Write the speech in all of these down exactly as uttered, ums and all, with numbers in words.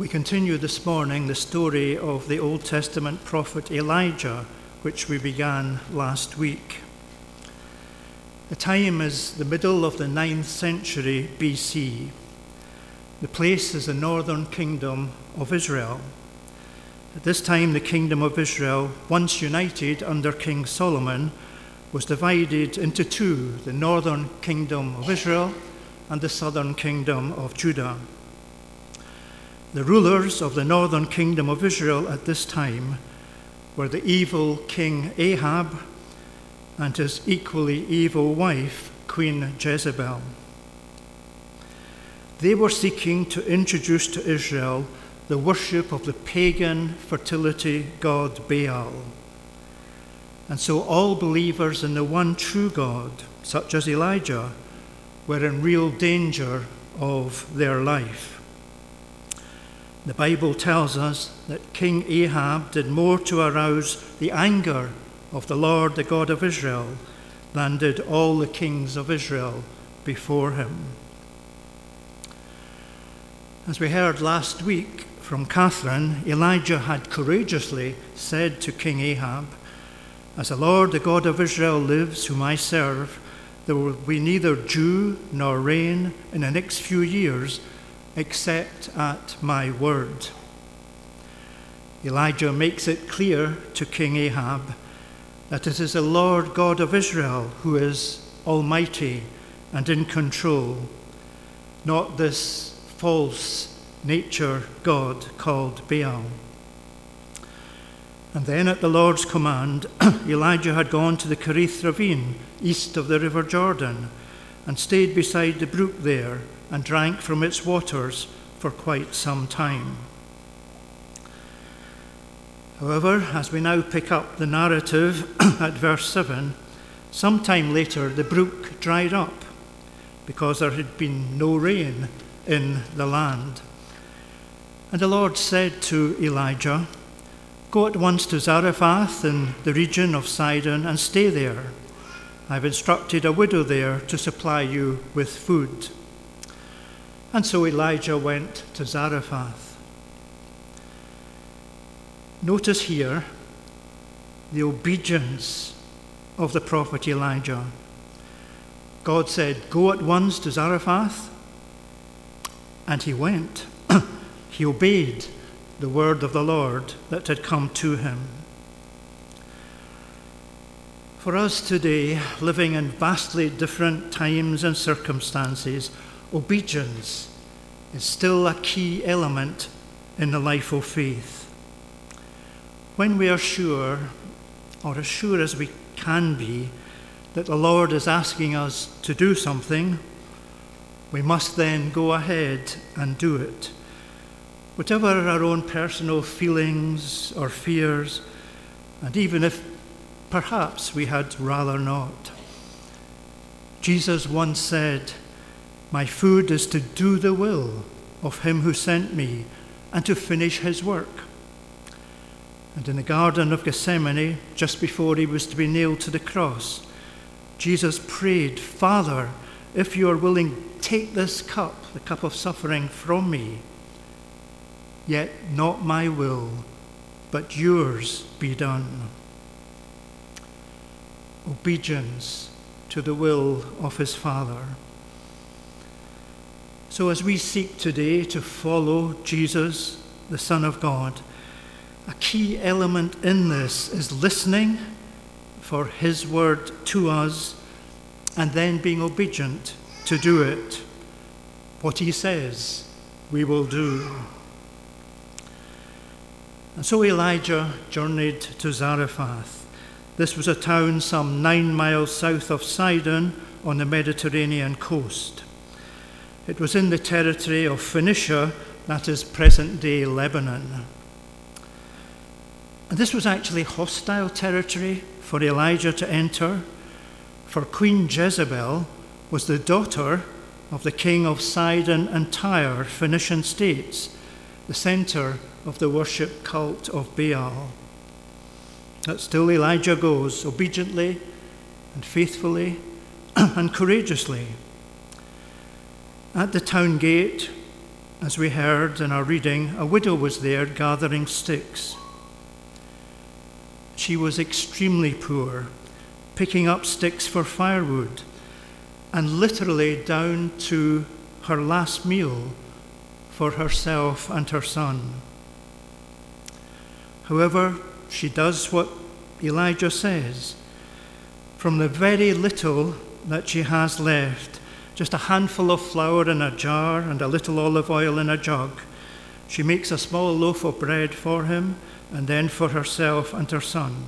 We continue this morning the story of the Old Testament prophet Elijah, which we began last week. The time is the middle of the ninth century B C. The place is the northern kingdom of Israel. At this time, the kingdom of Israel, once united under King Solomon, was divided into two, the northern kingdom of Israel and the southern kingdom of Judah. The rulers of the northern kingdom of Israel at this time were the evil King Ahab and his equally evil wife, Queen Jezebel. They were seeking to introduce to Israel the worship of the pagan fertility god Baal. And so all believers in the one true God, such as Elijah, were in real danger of their life. The Bible tells us that King Ahab did more to arouse the anger of the Lord, the God of Israel, than did all the kings of Israel before him. As we heard last week from Catherine, Elijah had courageously said to King Ahab, "As the Lord, the God of Israel lives, whom I serve, there will be neither dew nor rain in the next few years, except at my word." Elijah makes it clear to King Ahab that it is the Lord God of Israel who is almighty and in control, not this false nature god called Baal. And then at the Lord's command, Elijah had gone to the Kerith ravine east of the river Jordan and stayed beside the brook there and drank from its waters for quite some time. However, as we now pick up the narrative at verse seven, sometime later the brook dried up because there had been no rain in the land. And the Lord said to Elijah, "Go at once to Zarephath in the region of Sidon and stay there. I've instructed a widow there to supply you with food." And so Elijah went to Zarephath. Notice here the obedience of the prophet Elijah. God said, "Go at once to Zarephath," and he went. He obeyed the word of the Lord that had come to him. For us today, living in vastly different times and circumstances, obedience is still a key element in the life of faith. When we are sure, or as sure as we can be, that the Lord is asking us to do something, we must then go ahead and do it. Whatever our own personal feelings or fears, and even if perhaps we had rather not. Jesus once said, "My food is to do the will of him who sent me and to finish his work." And in the Garden of Gethsemane, just before he was to be nailed to the cross, Jesus prayed, "Father, if you are willing, take this cup, the cup of suffering, from me. Yet not my will, but yours be done." Obedience to the will of his Father. So as we seek today to follow Jesus, the Son of God, a key element in this is listening for his word to us and then being obedient to do it. What he says, we will do. And so Elijah journeyed to Zarephath. This was a town some nine miles south of Sidon on the Mediterranean coast. It was in the territory of Phoenicia, that is present-day Lebanon. And this was actually hostile territory for Elijah to enter, for Queen Jezebel was the daughter of the king of Sidon and Tyre, Phoenician states, the center of the worship cult of Baal. But still Elijah goes obediently and faithfully and courageously. At the town gate, as we heard in our reading, a widow was there gathering sticks. She was extremely poor, picking up sticks for firewood, and literally down to her last meal for herself and her son. However, she does what Elijah says. From the very little that she has left, just a handful of flour in a jar and a little olive oil in a jug, she makes a small loaf of bread for him and then for herself and her son.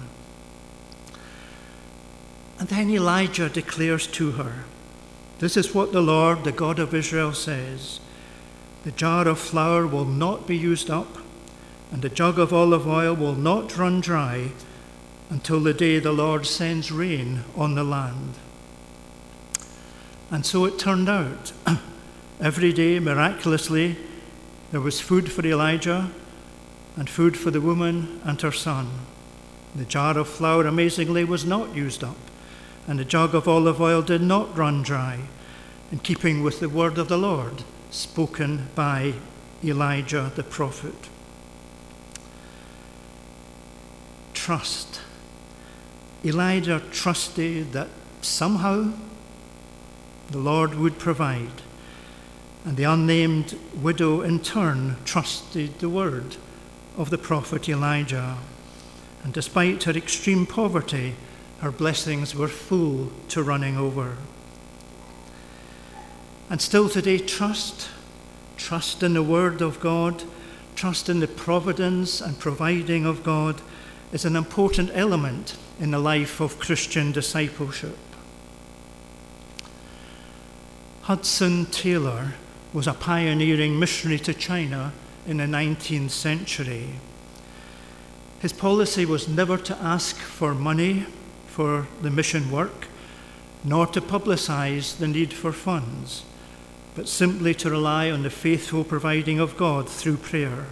And then Elijah declares to her, "This is what the Lord, the God of Israel, says. The jar of flour will not be used up, and the jug of olive oil will not run dry until the day the Lord sends rain on the land." And so it turned out. Every day, miraculously, there was food for Elijah and food for the woman and her son. The jar of flour, amazingly, was not used up, and the jug of olive oil did not run dry, in keeping with the word of the Lord spoken by Elijah the prophet. Trust. Elijah trusted that somehow the Lord would provide, and the unnamed widow in turn trusted the word of the prophet Elijah. And despite her extreme poverty, her blessings were full to running over. And still today, trust, trust in the word of God, trust in the providence and providing of God is an important element in the life of Christian discipleship. Hudson Taylor was a pioneering missionary to China in the nineteenth century. His policy was never to ask for money for the mission work, nor to publicize the need for funds, but simply to rely on the faithful providing of God through prayer.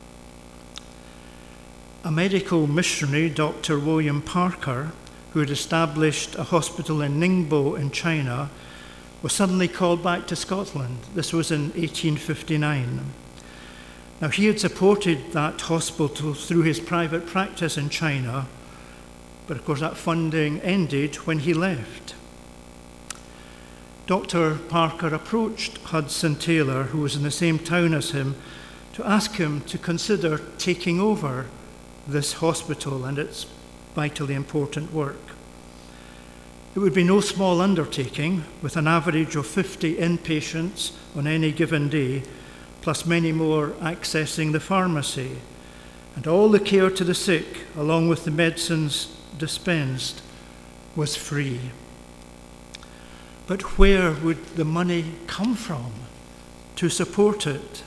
A medical missionary, Doctor William Parker, who had established a hospital in Ningbo in China, was suddenly called back to Scotland. This was in eighteen fifty-nine. Now, he had supported that hospital through his private practice in China, but of course that funding ended when he left. Doctor Parker approached Hudson Taylor, who was in the same town as him, to ask him to consider taking over this hospital and its vitally important work. It would be no small undertaking, with an average of fifty inpatients on any given day, plus many more accessing the pharmacy, and all the care to the sick, along with the medicines dispensed, was free. But where would the money come from to support it?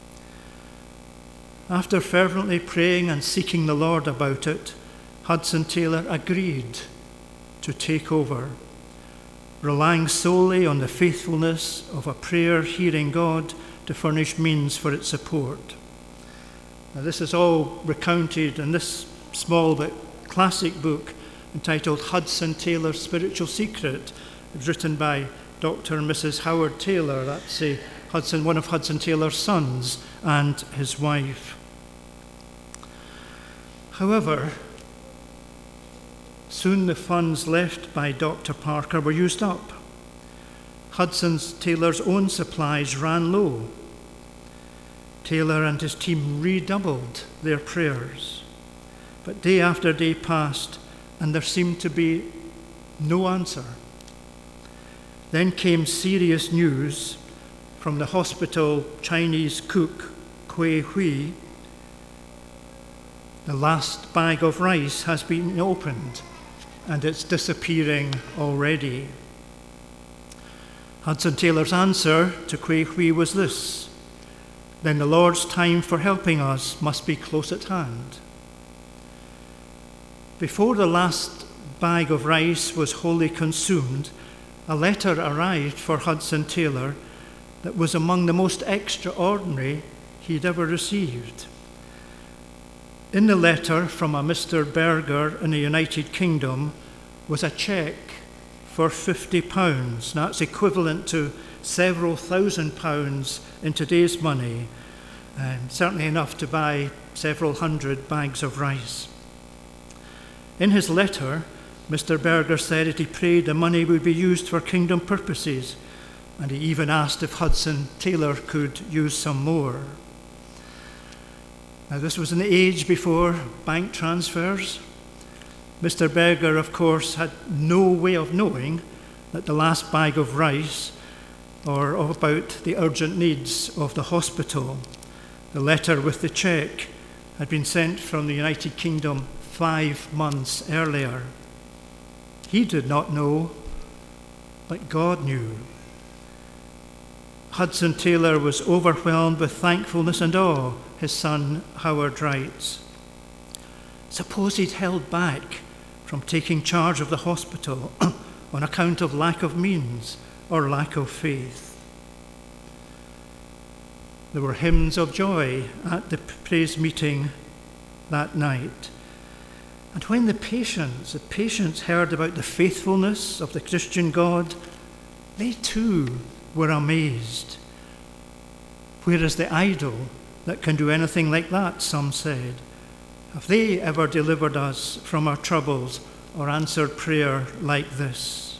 After fervently praying and seeking the Lord about it, Hudson Taylor agreed to take over, relying solely on the faithfulness of a prayer-hearing God to furnish means for its support. Now, this is all recounted in this small but classic book entitled Hudson Taylor's Spiritual Secret. It was written by Doctor and Missus Howard Taylor. That's a Hudson, one of Hudson Taylor's sons, and his wife. However, soon the funds left by Doctor Parker were used up. Hudson Taylor's own supplies ran low. Taylor and his team redoubled their prayers. But day after day passed, and there seemed to be no answer. Then came serious news from the hospital Chinese cook, Kui Hui. The last bag of rice has been opened, and it's disappearing already. Hudson Taylor's answer to Kui Hui was this: "Then the Lord's time for helping us must be close at hand." Before the last bag of rice was wholly consumed, a letter arrived for Hudson Taylor that was among the most extraordinary he'd ever received. In the letter from a Mister Berger in the United Kingdom was a cheque for fifty pounds. Now, that's equivalent to several thousand pounds in today's money, um, certainly enough to buy several hundred bags of rice. In his letter, Mister Berger said that he prayed the money would be used for kingdom purposes, and he even asked if Hudson Taylor could use some more. Now, this was an age before bank transfers. Mister Berger, of course, had no way of knowing that the last bag of rice or about the urgent needs of the hospital. The letter with the cheque had been sent from the United Kingdom five months earlier. He did not know, but God knew. Hudson Taylor was overwhelmed with thankfulness and awe, his son Howard writes. Suppose he'd held back from taking charge of the hospital on account of lack of means or lack of faith. There were hymns of joy at the praise meeting that night. And when the patients, the patients heard about the faithfulness of the Christian God, they too were amazed. Where is the idol that can do anything like that, some said. Have they ever delivered us from our troubles or answered prayer like this?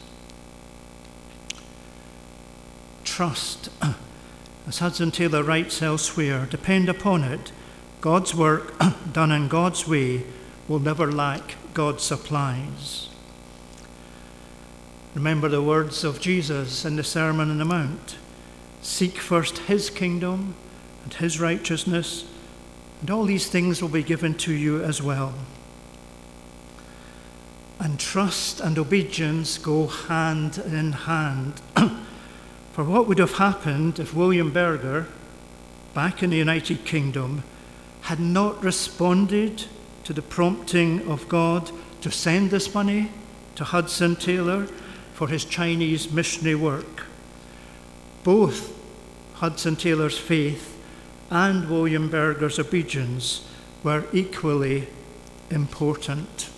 Trust, as Hudson Taylor writes elsewhere, depend upon it. God's work done in God's way will never lack God's supplies. Remember the words of Jesus in the Sermon on the Mount. Seek first his kingdom and his righteousness, and all these things will be given to you as well. And trust and obedience go hand in hand. For what would have happened if William Berger, back in the United Kingdom, had not responded to the prompting of God to send this money to Hudson Taylor for his Chinese missionary work? Both Hudson Taylor's faith and William Berger's obedience were equally important.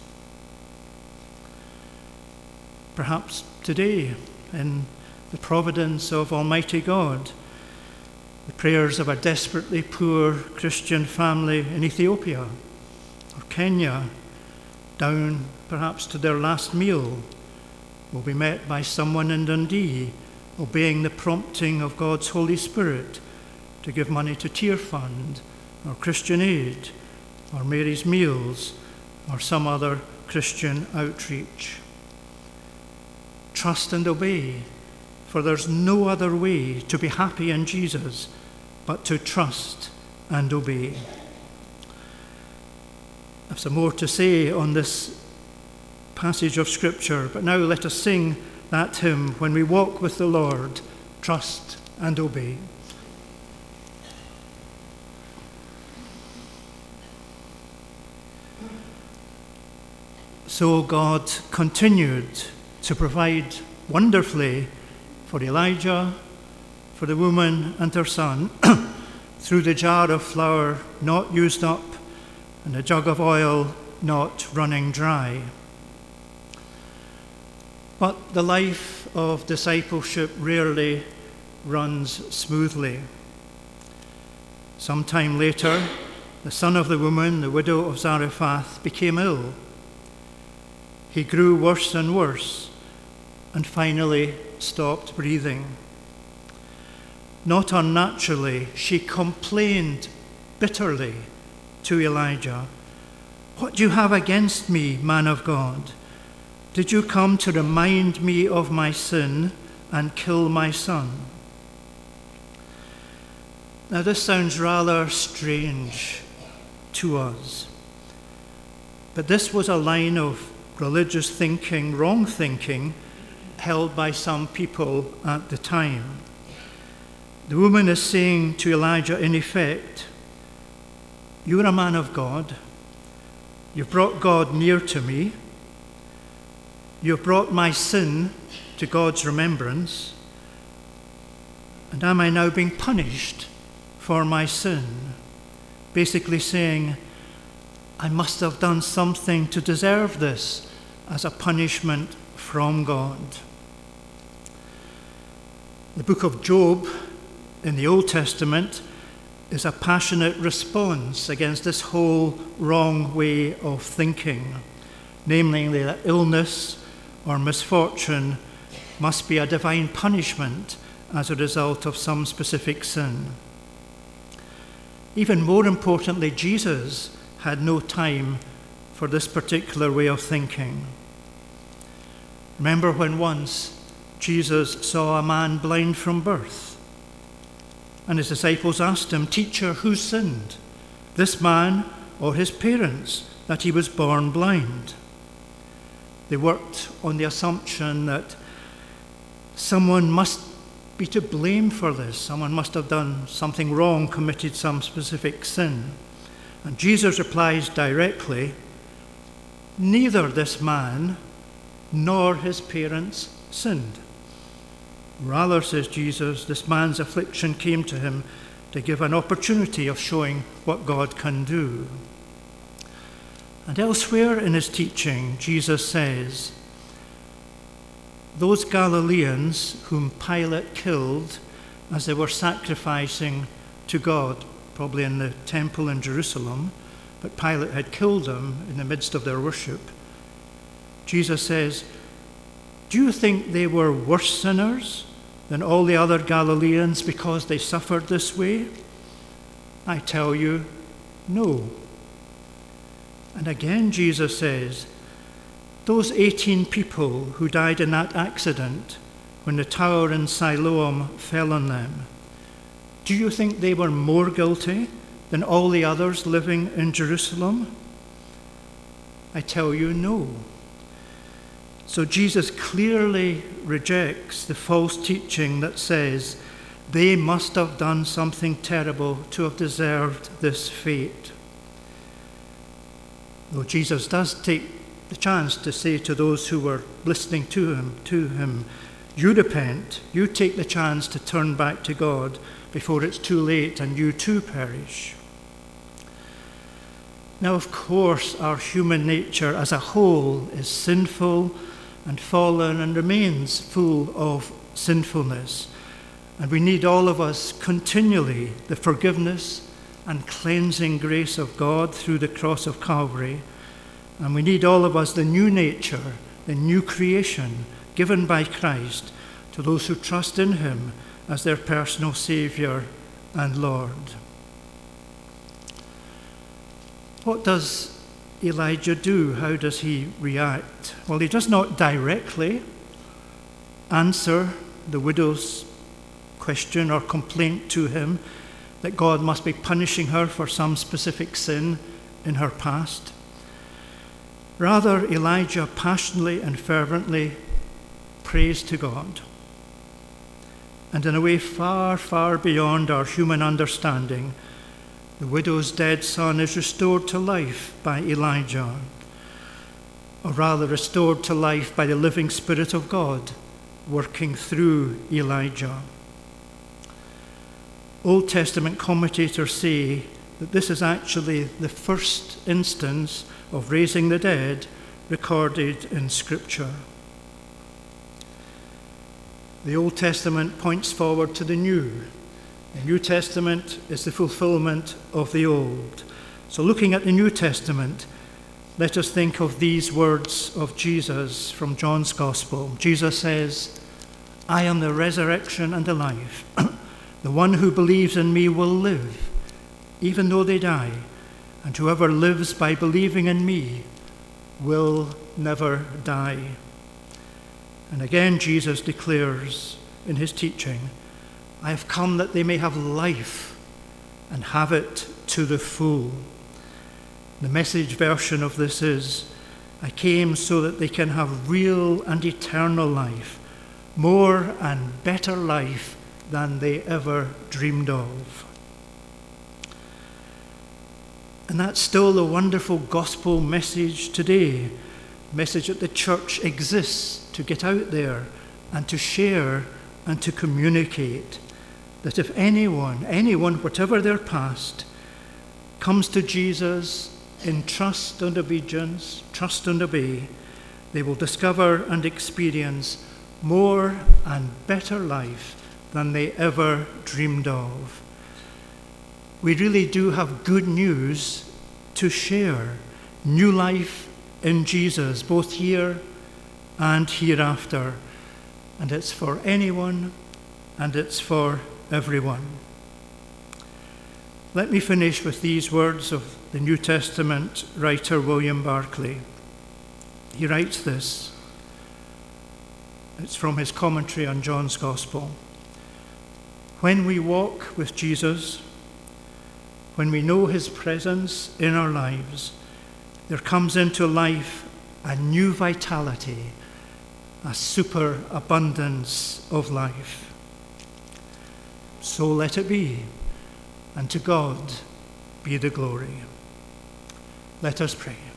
Perhaps today, in the providence of Almighty God, the prayers of a desperately poor Christian family in Ethiopia or Kenya, down perhaps to their last meal, will be met by someone in Dundee obeying the prompting of God's Holy Spirit to give money to Tear Fund or Christian Aid or Mary's Meals or some other Christian outreach. Trust and obey, for there's no other way to be happy in Jesus but to trust and obey. I have some more to say on this passage of Scripture, but now let us sing that hymn, When We Walk with the Lord, Trust and Obey. So God continued to provide wonderfully for Elijah, for the woman and her son, through the jar of flour not used up and a jug of oil not running dry. But the life of discipleship rarely runs smoothly. Some time later, the son of the woman, the widow of Zarephath, became ill. He grew worse and worse and finally stopped breathing. Not unnaturally, she complained bitterly to Elijah, "What do you have against me, man of God? Did you come to remind me of my sin and kill my son?" Now this sounds rather strange to us, but this was a line of religious thinking, wrong thinking, held by some people at the time. The woman is saying to Elijah, in effect, "You're a man of God. You've brought God near to me. You've brought my sin to God's remembrance. And am I now being punished for my sin?" Basically saying, I must have done something to deserve this as a punishment from God. The book of Job in the Old Testament is a passionate response against this whole wrong way of thinking, namely that illness or misfortune must be a divine punishment as a result of some specific sin. Even more importantly, Jesus had no time for this particular way of thinking. Remember when once Jesus saw a man blind from birth, and his disciples asked him, "Teacher, who sinned, this man or his parents, that he was born blind?" They worked on the assumption that someone must be to blame for this. Someone must have done something wrong, committed some specific sin. And Jesus replies directly, "Neither this man nor his parents sinned. Rather," says Jesus, "this man's affliction came to him to give an opportunity of showing what God can do." And elsewhere in his teaching, Jesus says, those Galileans whom Pilate killed as they were sacrificing to God, probably in the temple in Jerusalem, but Pilate had killed them in the midst of their worship. Jesus says, "Do you think they were worse sinners than all the other Galileans because they suffered this way? I tell you, no." And again Jesus says, those eighteen people who died in that accident when the tower in Siloam fell on them, do you think they were more guilty than all the others living in Jerusalem? I tell you, no. So Jesus clearly rejects the false teaching that says they must have done something terrible to have deserved this fate. Though Jesus does take the chance to say to those who were listening to him, to him, you repent, you take the chance to turn back to God before it's too late and you too perish. Now, of course, our human nature as a whole is sinful and fallen and remains full of sinfulness. And we need all of us continually the forgiveness and cleansing grace of God through the cross of Calvary. And we need all of us the new nature, the new creation given by Christ to those who trust in him as their personal Saviour and Lord. What does Elijah do? How does he react? Well, he does not directly answer the widow's question or complaint to him that God must be punishing her for some specific sin in her past. Rather, Elijah passionately and fervently prays to God. And in a way far, far beyond our human understanding, the widow's dead son is restored to life by Elijah, or rather restored to life by the living Spirit of God working through Elijah. Old Testament commentators say that this is actually the first instance of raising the dead recorded in Scripture. The Old Testament points forward to the New. The New Testament is the fulfillment of the Old. So looking at the New Testament, let us think of these words of Jesus from John's Gospel. Jesus says, "I am the resurrection and the life. The one who believes in me will live, even though they die. And whoever lives by believing in me will never die." And again, Jesus declares in his teaching, "I have come that they may have life and have it to the full." The Message version of this is, "I came so that they can have real and eternal life, more and better life than they ever dreamed of." And that's still the wonderful gospel message today, a message that the church exists to get out there and to share and to communicate, that if anyone, anyone, whatever their past, comes to Jesus in trust and obedience, trust and obey, they will discover and experience more and better life than they ever dreamed of. We really do have good news to share. New life in Jesus, both here and hereafter. And it's for anyone, and it's for everyone. Let me finish with these words of the New Testament writer William Barclay. He writes this. It's from his commentary on John's Gospel. When we walk with Jesus, when we know his presence in our lives, there comes into life a new vitality, a superabundance of life. So let it be, and to God be the glory. Let us pray.